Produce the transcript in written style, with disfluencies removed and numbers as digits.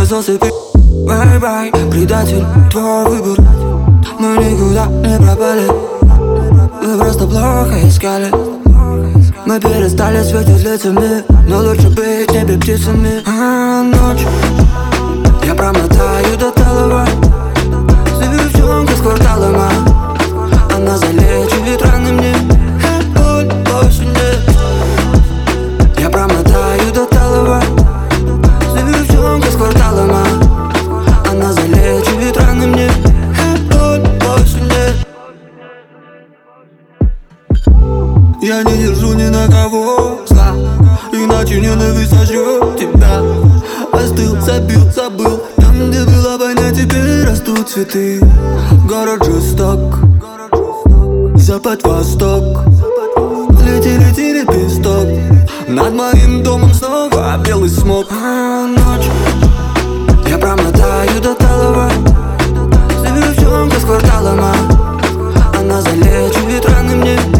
засыпи. Бай-бай, предатель, твой выбор. Мы никуда не пропали, вы просто плохо искали. Мы перестали светить лицами, но лучше быть небе птицами. Ночь, я промотаю до талого. Девчонка с квартала моя, она залечит раны мне, боль больше нет. Я промотаю до талого. Девчонка с квартала моя, она залечит раны мне, боль больше нет. Я не держу ни на кого зла, иначе ненависть сожрет тебя. Остыл, забил, забыл, там, где было война, теперь растут цветы. Город жесток, запад-восток, лети, лети, лепесток. Над моим домом снова белый смог. Ночь, я промотаю до талого. Девчонка с квартала моя, она залечит раны мне.